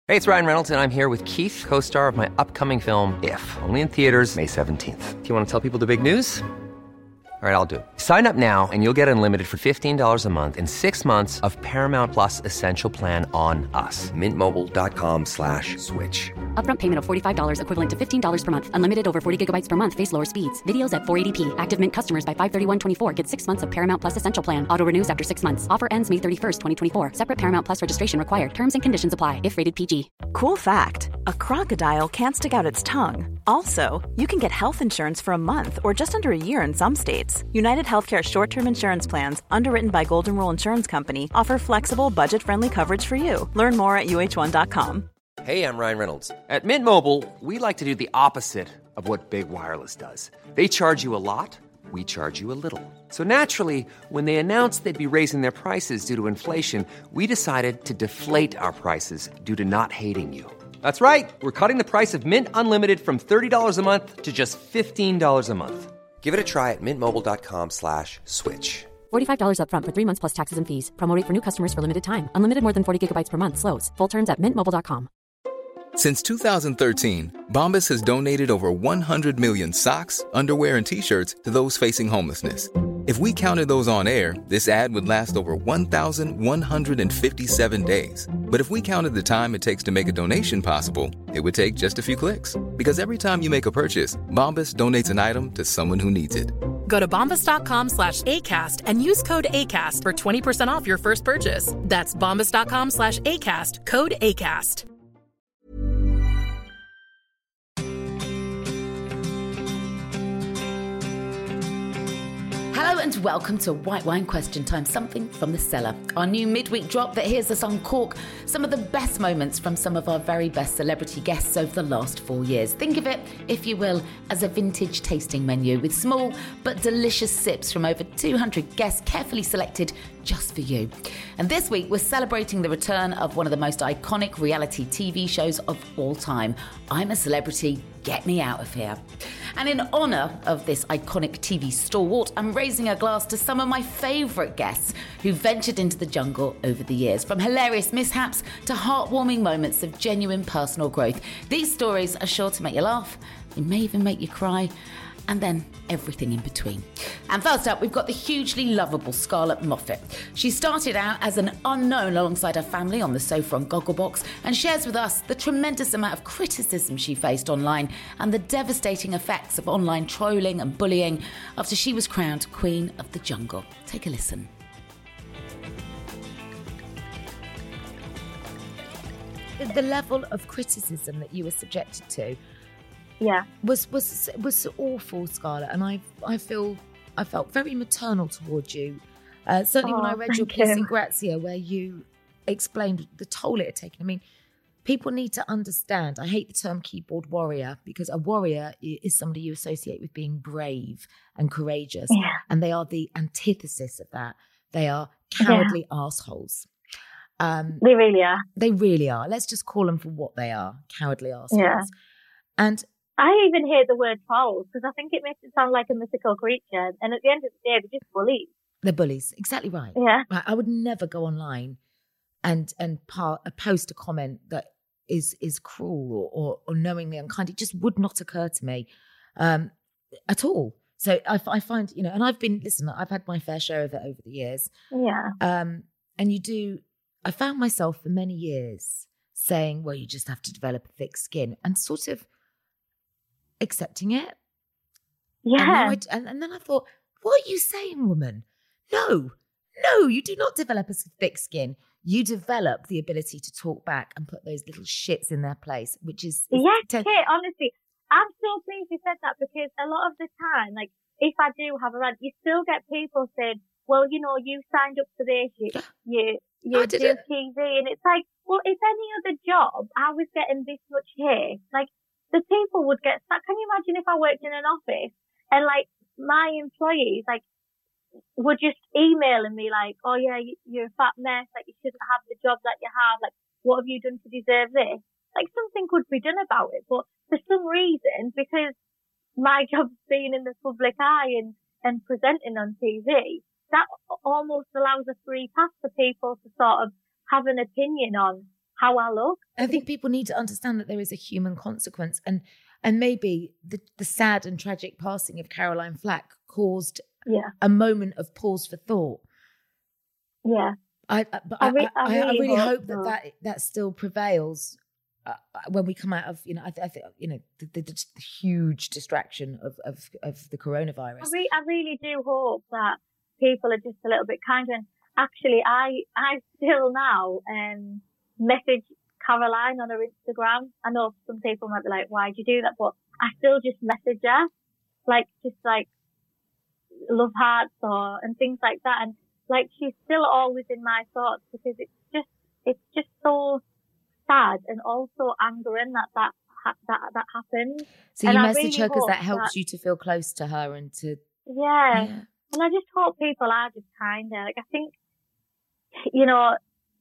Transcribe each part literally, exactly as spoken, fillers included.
Hey, it's Ryan Reynolds, and I'm here with Keith, co-star of my upcoming film, If, only in theaters May seventeenth. Do you want to tell people the big news? All right, I'll do it. Sign up now and you'll get unlimited for fifteen dollars a month and six months of Paramount Plus Essential Plan on us. Mintmobile.com slash switch. Upfront payment of forty-five dollars equivalent to fifteen dollars per month. Unlimited over forty gigabytes per month. Face lower speeds. Videos at four eighty p. Active Mint customers by five thirty-one twenty-four get six months of Paramount Plus Essential Plan. Auto renews after six months. Offer ends May thirty-first, twenty twenty-four. Separate Paramount Plus registration required. Terms and conditions apply if rated P G. Cool fact, a crocodile can't stick out its tongue. Also, you can get health insurance for a month or just under a year in some states. United Healthcare short-term insurance plans, underwritten by Golden Rule Insurance Company, offer flexible, budget-friendly coverage for you. Learn more at U H one dot com. Hey, I'm Ryan Reynolds. At Mint Mobile, we like to do the opposite of what Big Wireless does. They charge you a lot, we charge you a little. So naturally, when they announced they'd be raising their prices due to inflation, we decided to deflate our prices due to not hating you. That's right. We're cutting the price of Mint Unlimited from thirty dollars a month to just fifteen dollars a month. Give it a try at mintmobile.com slash switch. forty-five dollars upfront for three months plus taxes and fees. Promo rate for new customers for limited time. Unlimited more than forty gigabytes per month. Slows full terms at mint mobile dot com. Since two thousand thirteen, Bombas has donated over one hundred million socks, underwear, and T-shirts to those facing homelessness. If we counted those on air, this ad would last over one thousand one hundred fifty-seven days. But if we counted the time it takes to make a donation possible, it would take just a few clicks. Because every time you make a purchase, Bombas donates an item to someone who needs it. Go to bombas.com slash ACAST and use code ACAST for twenty percent off your first purchase. That's bombas.com slash ACAST, code ACAST. Hello and welcome to White Wine Question Time, something from the cellar. Our new midweek drop that hears us uncork some of the best moments from some of our very best celebrity guests over the last four years. Think of it, if you will, as a vintage tasting menu with small but delicious sips from over two hundred guests carefully selected just for you. And this week we're celebrating the return of one of the most iconic reality T V shows of all time, I'm a Celebrity, Get Me Out of Here. And in honour of this iconic T V stalwart, I'm raising a glass to some of my favourite guests who ventured into the jungle over the years. From hilarious mishaps to heartwarming moments of genuine personal growth. These stories are sure to make you laugh, they may even make you cry, and then everything in between. And first up, we've got the hugely lovable Scarlett Moffatt. She started out as an unknown alongside her family on the sofa on Gogglebox and shares with us the tremendous amount of criticism she faced online and the devastating effects of online trolling and bullying after she was crowned Queen of the Jungle. Take a listen. The level of criticism that you were subjected to Yeah, was was was awful, Scarlett, and I I feel I felt very maternal towards you. Uh, certainly, when Oh, I read your thank piece you. in Grazia, where you explained the toll it had taken. I mean, people need to understand. I hate the term keyboard warrior because a warrior i- is somebody you associate with being brave and courageous, Yeah. and they are the antithesis of that. They are cowardly assholes. Um, they really are. they really are. Let's just call them for what they are: cowardly assholes. Yeah. And I even hate the word trolls because I think it makes it sound like a mythical creature. And at the end of the day, they're just bullies. they're bullies. Exactly right. Yeah. I I would never go online and and par, uh, post a comment that is is cruel or, or or knowingly unkind. It just would not occur to me um, at all. So I, f- I find, you know, and I've been, listen, I've had my fair share of it over the years. Yeah. Um, and you do, I found myself for many years saying, well, you just have to develop a thick skin and sort of accepting it. And, then Yeah. I, and, and then I thought, what are you saying, woman? No, no, you do not develop a thick skin. You develop the ability to talk back and put those little shits in their place, which is... is Yes, te- Kate, honestly, I'm so pleased you said that because a lot of the time, like, if I do have a rant, you still get people saying, well, you know, you signed up for this, you, you, you I do didn't. T V, and it's like, well, if any other job, I was getting this much hate, like, the people would get stuck. Can you imagine if I worked in an office and, like, my employees, like, were just emailing me like, oh yeah, you- you're a fat mess, like you shouldn't have the job that you have, like what have you done to deserve this? Like something could be done about it, but for some reason, because my job's being in the public eye and, and presenting on T V, that almost allows a free pass for people to sort of have an opinion on how I look. I think people need to understand that there is a human consequence, and and maybe the, the sad and tragic passing of Caroline Flack caused yeah. a moment of pause for thought. Yeah. I, I, but I, I, re- I, I, I really, really hope, hope that, so. that that still prevails uh, when we come out of, you know, I, th- I think, you know, the, the, the huge distraction of, of, of the coronavirus. I, re- I really do hope that people are just a little bit kinder. And actually, I I still now um, message Caroline on her Instagram. I know some people might be like, why'd you do that? But I still just message her, like, just like love hearts or, and things like that. And like, she's still always in my thoughts because it's just, it's just so sad and also angering that that, that, that happened. So and you I message really her because that hope helps that, you to feel close to her and to, yeah. yeah. And I just hope people are just kinder. Like, I think, you know,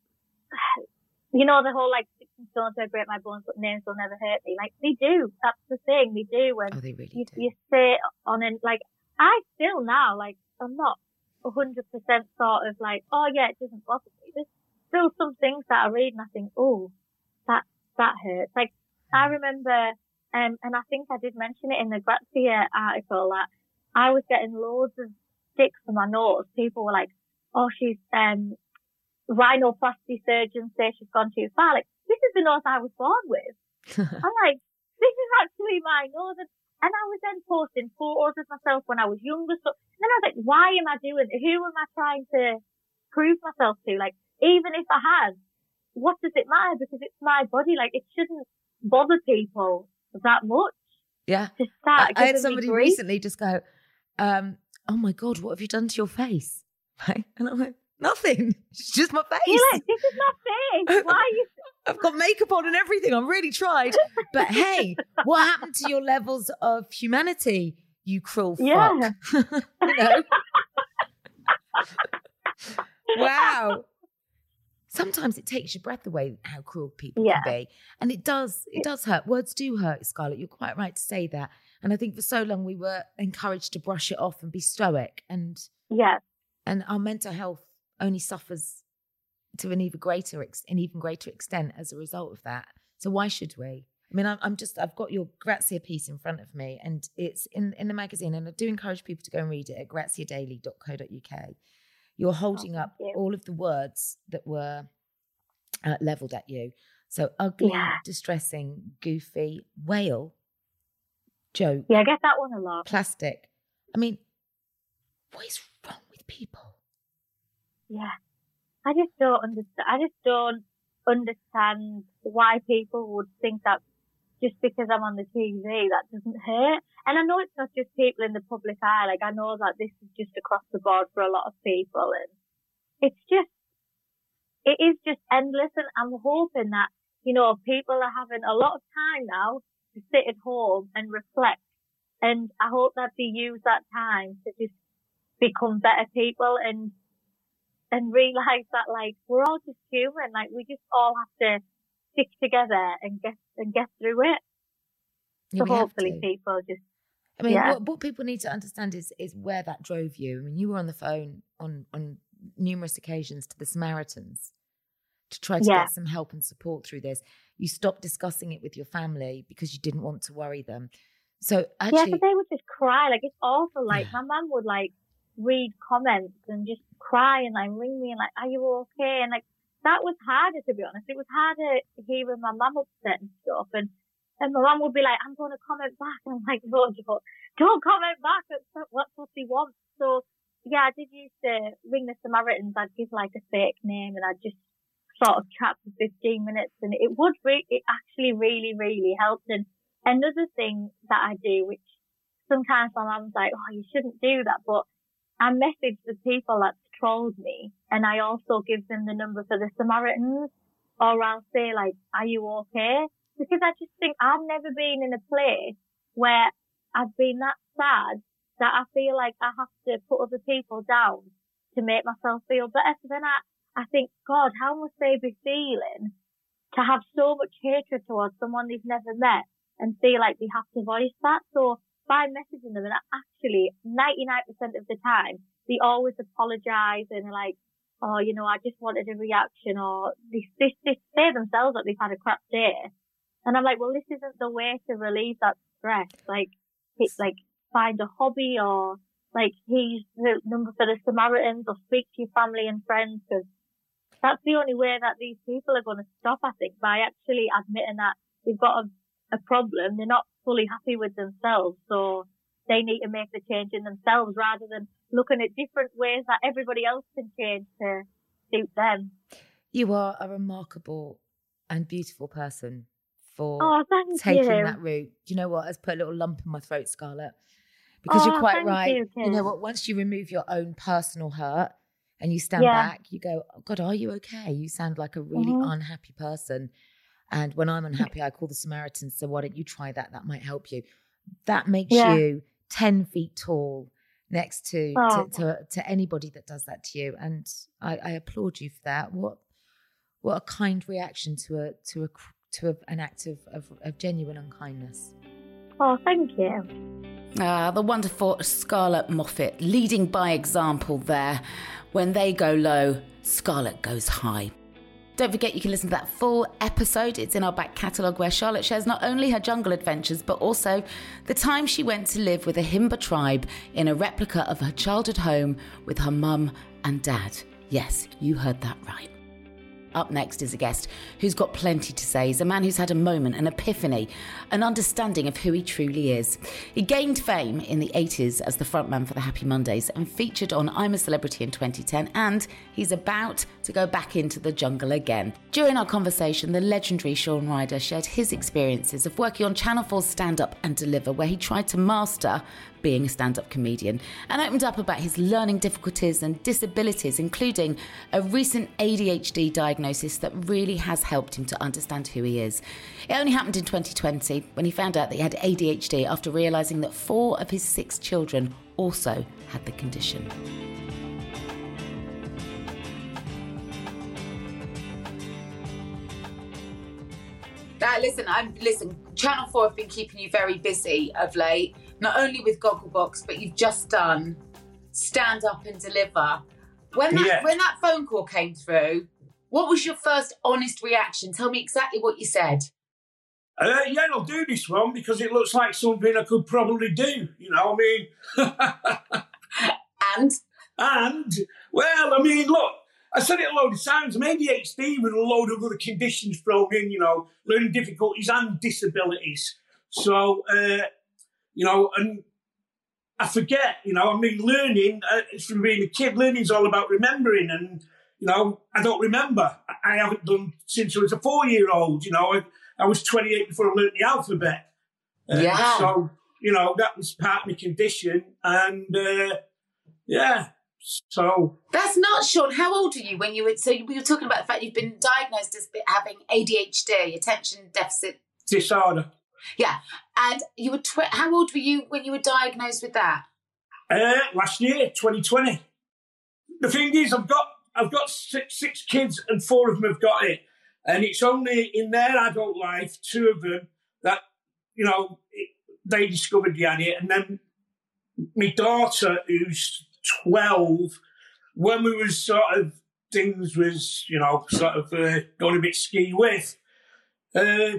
you know, the whole, like, sticks and stones may break my bones, but names will never hurt me. Like, they do. That's the thing. They do. When Oh, they really you, do. you sit on and, like, I still now, like, I'm not one hundred percent sort of like, oh, yeah, it doesn't bother me. There's still some things that I read and I think, oh, that, that hurts. Like, I remember, um, and I think I did mention it in the Grazia article that I was getting loads of sticks for my nose. People were like, oh, she's, um, rhinoplasty surgeons say she's gone too far. Like, this is the nose I was born with. I'm like, this is actually my nose. And, and I was then posting photos of myself when I was younger. So then I was like, why am I doing it? Who am I trying to prove myself to? Like, even if I had, what does it matter? Because it's my body. Like, it shouldn't bother people that much. Yeah. To start I, I had giving me somebody grief. recently just go, um, oh my God, what have you done to your face? Right? And I'm like, nothing. It's just my face. You're like, this is my face. Why are you? I've got makeup on and everything. I've really tried. But hey, what happened to your levels of humanity, you cruel Yeah. fuck? You know? Wow. Sometimes it takes your breath away how cruel people Yeah. can be. And it does, it does hurt. Words do hurt, Scarlett. You're quite right to say that. And I think for so long we were encouraged to brush it off and be stoic. And Yeah. and our mental health only suffers to an even greater ex- an even greater extent as a result of that. So why should we? I mean, I'm, I'm just, I've got your Grazia piece in front of me, and it's in, in the magazine, and I do encourage people to go and read it at grazia daily dot co dot uk. You're holding Oh, up thank you. all of the words that were uh, leveled at you. So ugly, Yeah. distressing, goofy, whale, joke, Yeah, I get that one a lot. plastic. I mean, what is wrong with people? Yeah. I just don't understand. I just don't understand why people would think that just because I'm on the T V, that doesn't hurt. And I know it's not just people in the public eye. Like, I know that this is just across the board for a lot of people. And it's just, it is just endless. And I'm hoping that, you know, people are having a lot of time now to sit at home and reflect. And I hope that they use that time to just become better people and and realize that, like, we're all just human. Like, we just all have to stick together and get and get through it. Yeah, so we have hopefully to. people just, I mean, yeah. what, what people need to understand is is where that drove you. I mean, you were on the phone on, on numerous occasions to the Samaritans to try to Yeah. get some help and support through this. You stopped discussing it with your family because you didn't want to worry them. So yeah, actually, because they would just cry. Like, it's awful. Like, Yeah. my mum would, like, read comments and just cry and, like, ring me and, like, are you okay? And, like, that was harder, to be honest. It was harder hearing my mum upset and stuff. And, and my mum would be like, I'm going to comment back. And I'm like, no, don't, don't comment back. That's what, what they want. So, yeah, I did used to ring the Samaritans. I'd give, like, a fake name and I'd just sort of chat for fifteen minutes. And it would, re- it actually really, really helped. And another thing that I do, which sometimes my mum's like, oh, you shouldn't do that. But I message the people that trolled me, and I also give them the number for the Samaritans, or I'll say, like, are you okay? Because I just think I've never been in a place where I've been that sad that I feel like I have to put other people down to make myself feel better. So then I, I think, God, how must they be feeling to have so much hatred towards someone they've never met and feel like they have to voice that? So by messaging them, and actually ninety-nine percent of the time, they always apologize and are like, or, you know, I just wanted a reaction, or they, they, they say themselves that they've had a crap day. And I'm like, well, this isn't the way to relieve that stress. Like, it's like, find a hobby, or like, here's the number for the Samaritans, or speak to your family and friends, because that's the only way that these people are going to stop, I think, by actually admitting that they've got a, a problem. They're not fully happy with themselves, so they need to make the change in themselves rather than looking at different ways that everybody else can change to suit them. You are a remarkable and beautiful person for oh, thank taking you. that route. Do you know what? It's put a little lump in my throat, Scarlett. Because oh, you're quite thank right. You, you know what? Once you remove your own personal hurt and you stand yeah. back, you go, oh, God, are you okay? You sound like a really mm-hmm. unhappy person. And when I'm unhappy, I call the Samaritans. So why don't you try that? That might help you. That makes yeah. you ten feet tall next to, oh. to, to to anybody that does that to you. And I, I applaud you for that. What what a kind reaction to a to a to a, an act of, of, of genuine unkindness. Oh, thank you. Ah, the wonderful Scarlett Moffatt, leading by example there. When they go low, Scarlett goes high. Don't forget you can listen to that full episode. It's in our back catalogue, where Charlotte shares not only her jungle adventures, but also the time she went to live with a Himba tribe in a replica of her childhood home with her mum and dad. Yes, you heard that right. Up next is a guest who's got plenty to say. He's a man who's had a moment, an epiphany, an understanding of who he truly is. He gained fame in the eighties as the frontman for the Happy Mondays and featured on I'm a Celebrity in twenty ten, and he's about to go back into the jungle again. During our conversation, the legendary Shaun Ryder shared his experiences of working on Channel four's Stand Up and Deliver, where he tried to master being a stand-up comedian, and opened up about his learning difficulties and disabilities, including a recent A D H D diagnosis that really has helped him to understand who he is. It only happened in twenty twenty when he found out that he had A D H D after realising that four of his six children also had the condition. Now, listen, I'm listen. Channel four have been keeping you very busy of late, not only with Gogglebox, but you've just done Stand Up and Deliver. When that yeah. when that phone call came through, what was your first honest reaction? Tell me exactly what you said. Uh, yeah, I'll do this one because it looks like something I could probably do. You know, I mean, and and well, I mean, look. I said it a load of times. I'm A D H D with a load of other conditions thrown in, you know, learning difficulties and disabilities. So, uh, you know, and I forget, you know, I mean, learning, uh, from being a kid, learning's all about remembering. And, you know, I don't remember. I haven't done since I was a four-year-old, you know. I, I was twenty-eight before I learned the alphabet. Uh, yeah. So, you know, that was part of my condition. And, uh, yeah. So that's not Shaun. How old are you when you were? So we were talking about the fact you've been diagnosed as having A D H D, attention deficit disorder. Yeah, and you were. Tw- how old were you when you were diagnosed with that? Uh, last year, twenty twenty. The thing is, I've got I've got six six kids, and four of them have got it, and it's only in their adult life, two of them that you know it, they discovered they had it, and then my daughter, who's twelve, when we was sort of things was, you know, sort of uh, going a bit ski with, uh,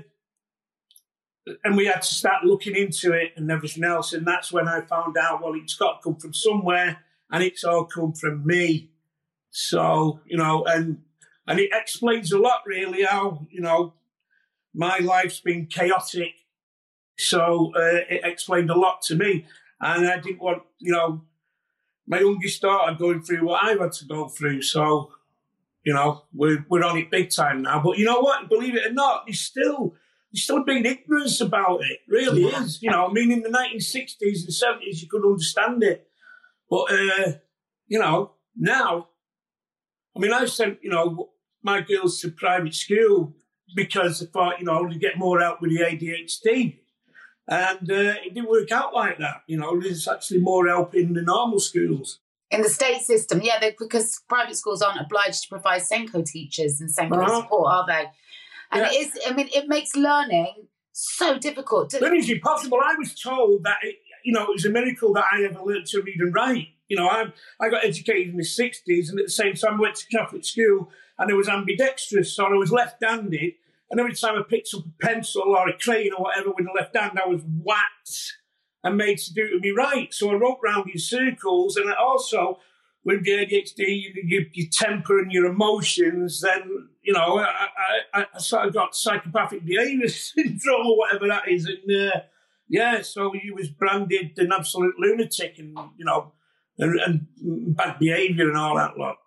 and we had to start looking into it and everything else, and that's when I found out, well, it's got to come from somewhere, and it's all come from me. So, you know, and and it explains a lot, really, how, you know, my life's been chaotic. So uh, it explained a lot to me, and I didn't want, you know, my youngest daughter going through what I've had to go through. So, you know, we're we're on it big time now. But you know what? Believe it or not, there's still there's still being ignorance about it. Really yeah. is. You know, I mean, in the nineteen sixties and seventies, you could understand it. But, uh, you know, now, I mean, I sent, you know, my girls to private school because I thought, you know, to get more help with the A D H D. And uh, it didn't work out like that. You know, there's actually more help in the normal schools. In the state system, yeah, because private schools aren't obliged to provide Senko teachers and Senko uh-huh. support, are they? And yeah. it is, I mean, it makes learning so difficult. To- Learning's impossible. I was told that, it, you know, it was a miracle that I ever learned to read and write. You know, I I got educated in the sixties, and at the same time I went to Catholic school, and I was ambidextrous, so I was left-handed, and every time I picked up a pencil or a crayon or whatever with the left hand, I was whacked and made to do it with me right. So I wrote round in circles, and I also, with the A D H D, your, your temper and your emotions, then, you know, I, I, I sort of got psychopathic behaviour syndrome or whatever that is, and uh, yeah, so he was branded an absolute lunatic, and, you know, and, and bad behaviour and all that lot.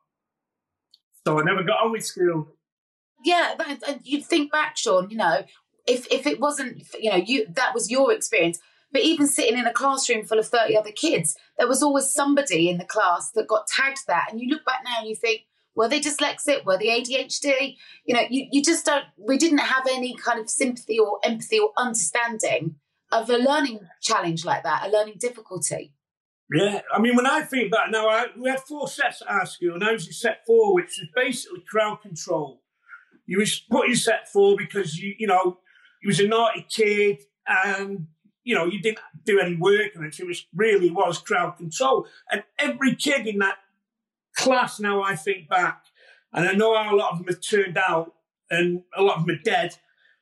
So I never got on with school. Yeah, that, you'd think back, Sean, you know, if if it wasn't, you know, you that was your experience, but even sitting in a classroom full of thirty other kids, there was always somebody in the class that got tagged that. And you look back now and you think, were they dyslexic? Were they A D H D? You know, you, you just don't, we didn't have any kind of sympathy or empathy or understanding of a learning challenge like that, a learning difficulty. Yeah, I mean, when I think back now, I, we had four sets at our school, and I was in set four, which was basically crowd control. You was put in set four because, you you know, you was a naughty kid, and, you know, you didn't do any work on it. It was, really was crowd control. And every kid in that class, now I think back, and I know how a lot of them have turned out, and a lot of them are dead,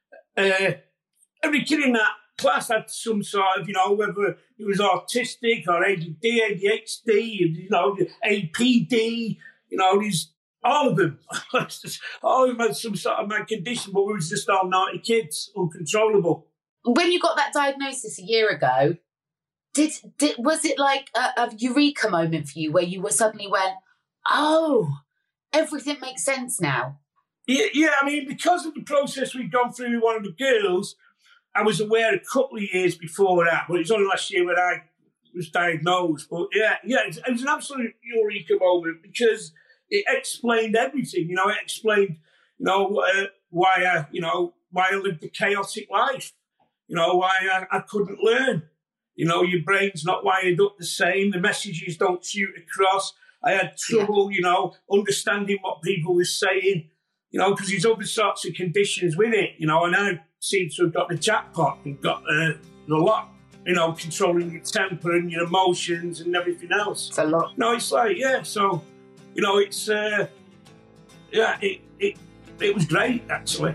uh, every kid in that class had some sort of, you know, whether it was autistic or A D D, A D H D, you know, A P D, you know, these, all of them, all of them had some sort of mad condition, but we was just all naughty kids, uncontrollable. When you got that diagnosis a year ago, did, did was it like a, a eureka moment for you where you were suddenly went, oh, everything makes sense now? Yeah, yeah, I mean, because of the process we'd gone through with one of the girls, I was aware a couple of years before that, but it was only last year when I was diagnosed. But yeah, yeah, it was, it was an absolute eureka moment because it explained everything. You know, it explained, you know, uh, why I, you know, why I lived a chaotic life. You know, why I, I couldn't learn. You know, your brain's not wired up the same. The messages don't shoot across. I had trouble, yeah. you know, understanding what people were saying. You know, because there's other sorts of conditions with it. You know, and I seem to have got the jackpot and got uh, a lot, you know, controlling your temper and your emotions and everything else. It's a lot. No, it's like, yeah, so, you know, it's, uh, yeah, it, it, it was great, actually.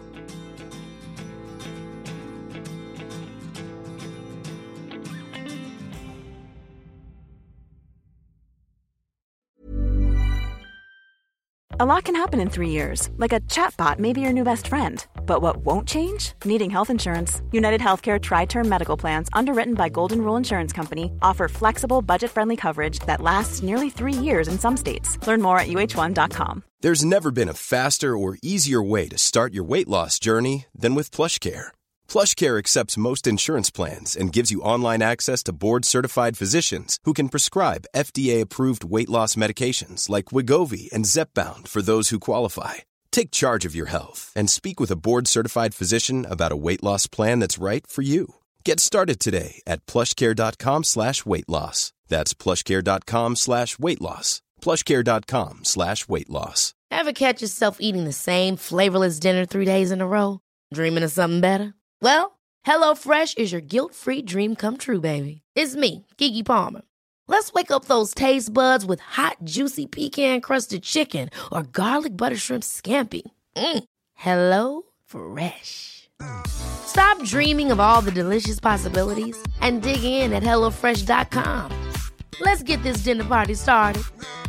A lot can happen in three years, like a chatbot may be your new best friend. But what won't change? Needing health insurance. United Healthcare Tri-Term Medical Plans, underwritten by Golden Rule Insurance Company, offer flexible, budget-friendly coverage that lasts nearly three years in some states. Learn more at U H one dot com. There's never been a faster or easier way to start your weight loss journey than with PlushCare. PlushCare accepts most insurance plans and gives you online access to board-certified physicians who can prescribe F D A-approved weight loss medications like Wegovy and Zepbound for those who qualify. Take charge of your health and speak with a board-certified physician about a weight loss plan that's right for you. Get started today at plushcare.com slash weight loss. That's plushcare.com slash weight loss. plushcare.com slash weight loss. Ever catch yourself eating the same flavorless dinner three days in a row? Dreaming of something better? Well, HelloFresh is your guilt-free dream come true, baby. It's me, Keke Palmer. Let's wake up those taste buds with hot, juicy pecan-crusted chicken or garlic butter shrimp scampi. Mm. Hello Fresh. Stop dreaming of all the delicious possibilities and dig in at hello fresh dot com. Let's get this dinner party started.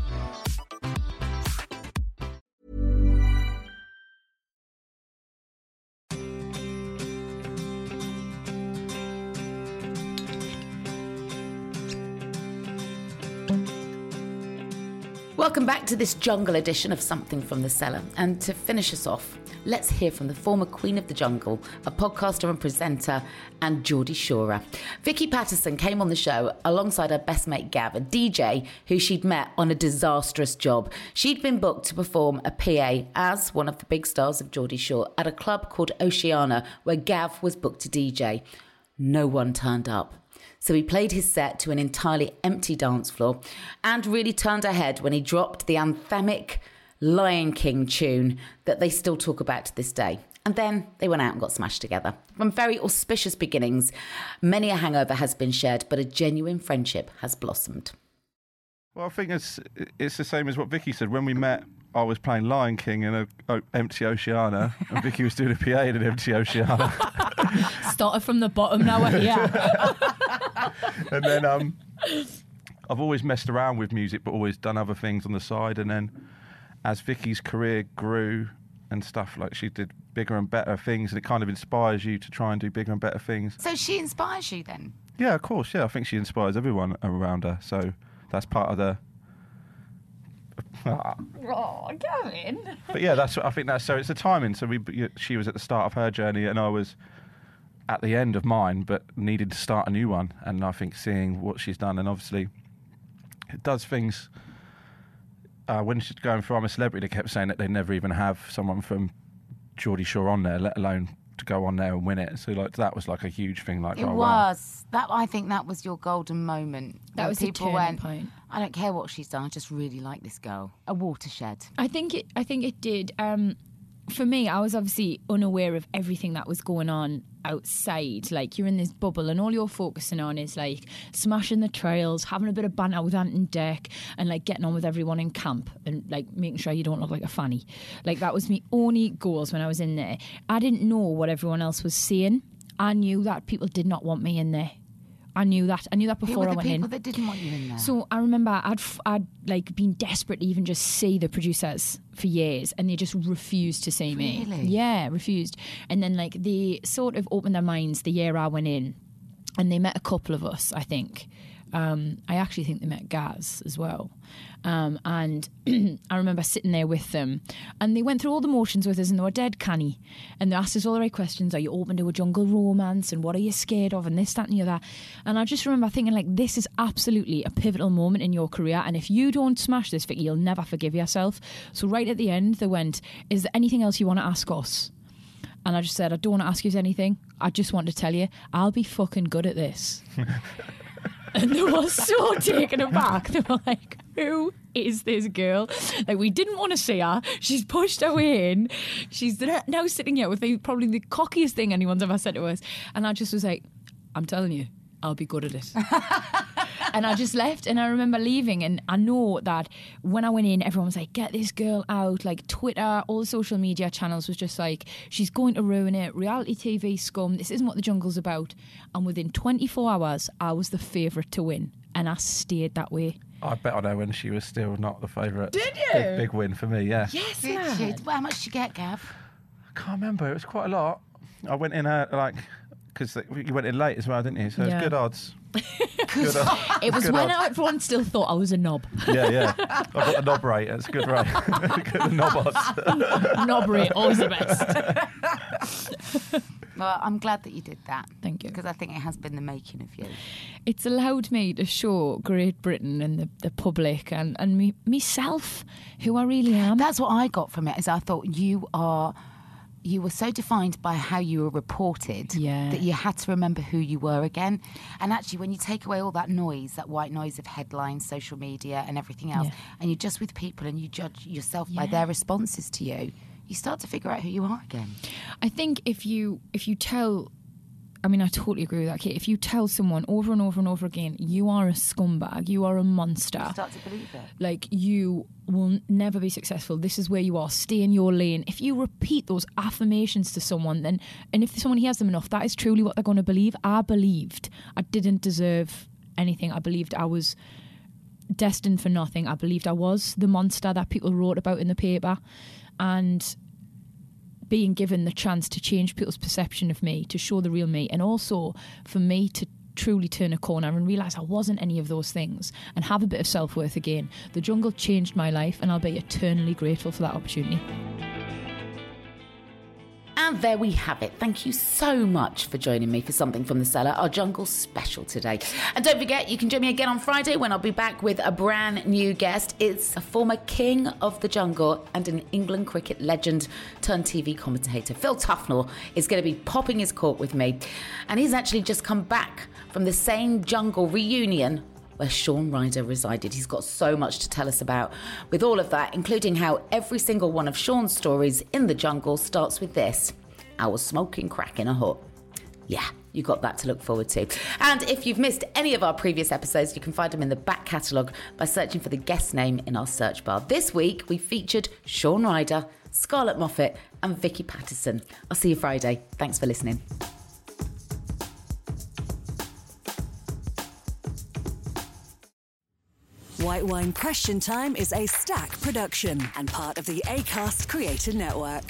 Welcome back to this jungle edition of Something from the Cellar. And to finish us off, let's hear from the former Queen of the Jungle, a podcaster and presenter, and Geordie Shore. Vicky Patterson came on the show alongside her best mate Gav, a D J who she'd met on a disastrous job. She'd been booked to perform a P A as one of the big stars of Geordie Shore at a club called Oceana, where Gav was booked to D J. No one turned up. So he played his set to an entirely empty dance floor and really turned her head when he dropped the anthemic Lion King tune that they still talk about to this day. And then they went out and got smashed together. From very auspicious beginnings, many a hangover has been shared, but a genuine friendship has blossomed. Well, I think it's it's the same as what Vicky said. When we met, I was playing Lion King in a, a empty Oceana, and Vicky was doing a P A in an empty Oceana. Started from the bottom, now we're here. And then um, I've always messed around with music, but always done other things on the side. And then as Vicky's career grew and stuff, like she did bigger and better things, and it kind of inspires you to try and do bigger and better things. So she inspires you then? Yeah, of course. Yeah, I think she inspires everyone around her. So that's part of the. Oh, Gavin. But yeah, that's what I think. That's so. It's the timing. So we, she was at the start of her journey, and I was at the end of mine, but needed to start a new one. And I think seeing what she's done, and obviously, it does things. Uh, when she's going for I'm a Celebrity, they kept saying that they never even have someone from Geordie Shore on there, let alone to go on there and win it. So like that was like a huge thing. Like it oh, was wow. that. I think that was your golden moment. That was people a turning went, point. I don't care what she's done. I just really like this girl. A watershed. I think it. I think it did. Um, for me, I was obviously unaware of everything that was going on outside. Like you're in this bubble, and all you're focusing on is like smashing the trails, having a bit of banter with Ant and Dec, and like getting on with everyone in camp, and like making sure you don't look like a fanny. Like that was my only goals when I was in there. I didn't know what everyone else was saying. I knew that people did not want me in there. I knew that. I knew that before Who were the I went in. people that didn't want you in there? So I remember I'd I'd like been desperate to even just see the producers for years, and they just refused to see me. Really? Yeah, refused. And then like they sort of opened their minds the year I went in, and they met a couple of us. I think. Um, I actually think they met Gaz as well. Um, and I remember sitting there with them, and they went through all the motions with us, and they were dead canny. And they asked us all the right questions. Are you open to a jungle romance? And what are you scared of? And this, that, and the other. And I just remember thinking, like, this is absolutely a pivotal moment in your career. And if you don't smash this, Vicky, you'll never forgive yourself. So right at the end, they went, is there anything else you want to ask us? And I just said, I don't want to ask you anything. I just want to tell you, I'll be fucking good at this. And they were so taken aback. They were like, who is this girl? Like, we didn't want to see her. She's pushed her way in. She's now sitting here with the, probably the cockiest thing anyone's ever said to us. And I just was like, I'm telling you, I'll be good at it. And I just left, and I remember leaving, and I know that when I went in, everyone was like, get this girl out. Like Twitter, all the social media channels was just like, she's going to ruin it. Reality T V scum. This isn't what the jungle's about. And within twenty-four hours, I was the favourite to win, and I stayed that way. I bet on her when she was still not the favourite. Did you? Big, big win for me, yeah. Yes, Did lad. you? Well, how much did you get, Gav? I can't remember. It was quite a lot. I went in uh, like... Because you went in late as well, didn't you? So Yeah. it was good odds. Good odds. It was Good when odds. everyone still thought I was a knob. Yeah, yeah. I got the knob rate. It's a good rate. Good knob odds. Knob rate, always the best. Well, I'm glad that you did that. Thank you. Because I think it has been the making of you. It's allowed me to show Great Britain and the, the public and, and me, myself who I really am. That's what I got from it, is I thought you are... You were so defined by how you were reported Yeah. that you had to remember who you were again. And actually, when you take away all that noise, that white noise of headlines, social media and everything else, Yeah. and you're just with people and you judge yourself by Yeah. their responses to you, you start to figure out who you are again. I think if you if you tell, I mean, I totally agree with that, Kate. If you tell someone over and over and over again, you are a scumbag, you are a monster, You start to believe it. like you will never be successful. This is where you are. Stay in your lane. If you repeat those affirmations to someone, then and if someone hears them enough, that is truly what they're going to believe. I believed I didn't deserve anything. I believed I was destined for nothing. I believed I was the monster that people wrote about in the paper, and being given the chance to change people's perception of me, to show the real me, and also for me to truly turn a corner and realise I wasn't any of those things and have a bit of self-worth again. The jungle changed my life, and I'll be eternally grateful for that opportunity. And there we have it. Thank you so much for joining me for Something from the Cellar, our Jungle special today. And don't forget, you can join me again on Friday when I'll be back with a brand new guest. It's a former king of the jungle and an England cricket legend turned T V commentator. Phil Tufnell is going to be popping his cork with me. And he's actually just come back from the same jungle reunion where Shaun Ryder resided. He's got so much to tell us about with all of that, including how every single one of Shaun's stories in the jungle starts with this: I was smoking crack in a hut. Yeah, You got that to look forward to. And if you've missed any of our previous episodes, you can find them in the back catalogue by searching for the guest name in our search bar. This week, we featured Shaun Ryder, Scarlett Moffatt and Vicky Pattison. I'll see you Friday. Thanks for listening. White Wine Question Time is a Stack production and part of the Acast Creator Network.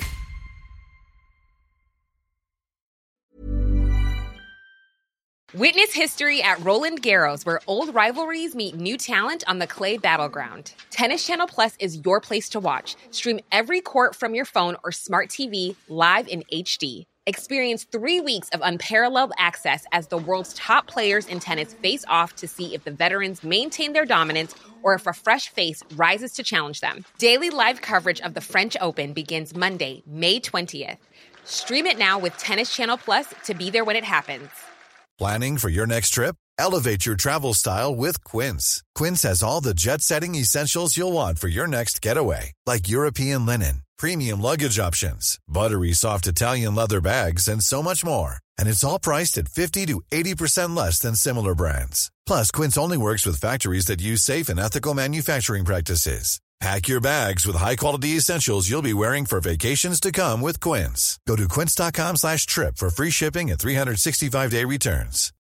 Witness history at Roland Garros, where old rivalries meet new talent on the clay battleground. Tennis Channel Plus is your place to watch. Stream every court from your phone or smart T V live in H D. Experience three weeks of unparalleled access as the world's top players in tennis face off to see if the veterans maintain their dominance or if a fresh face rises to challenge them. Daily live coverage of the French Open begins Monday, May twentieth. Stream it now with Tennis Channel Plus to be there when it happens. Planning for your next trip? Elevate your travel style with Quince. Quince has all the jet-setting essentials you'll want for your next getaway, like European linen, premium luggage options, buttery soft Italian leather bags, and so much more. And it's all priced at fifty to eighty percent less than similar brands. Plus, Quince only works with factories that use safe and ethical manufacturing practices. Pack your bags with high-quality essentials you'll be wearing for vacations to come with Quince. Go to quince.com slash trip for free shipping and three sixty-five day returns.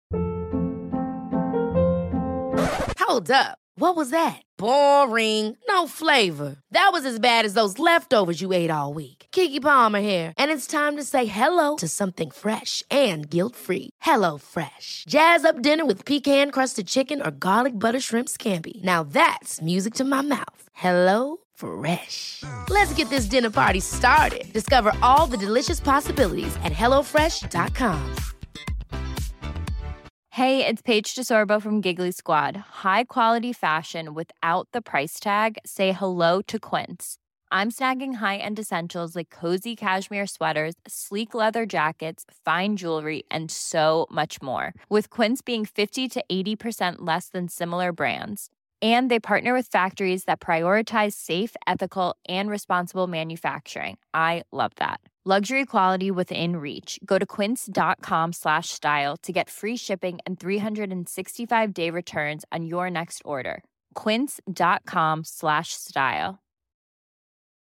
Hold up. What was that? Boring. No flavor. That was as bad as those leftovers you ate all week. Keke Palmer here, and it's time to say hello to something fresh and guilt-free. Hello Fresh. Jazz up dinner with pecan-crusted chicken or garlic butter shrimp scampi. Now that's music to my mouth. Hello Fresh. Let's get this dinner party started. Discover all the delicious possibilities at hello fresh dot com. Hey, it's Paige DeSorbo from Giggly Squad. High quality fashion without the price tag. Say hello to Quince. I'm snagging high-end essentials like cozy cashmere sweaters, sleek leather jackets, fine jewelry, and so much more. With Quince being fifty to eighty percent less than similar brands. And they partner with factories that prioritize safe, ethical, and responsible manufacturing. I love that. Luxury quality within reach. Go to quince.com slash style to get free shipping and three sixty-five day returns on your next order. Quince.com slash style.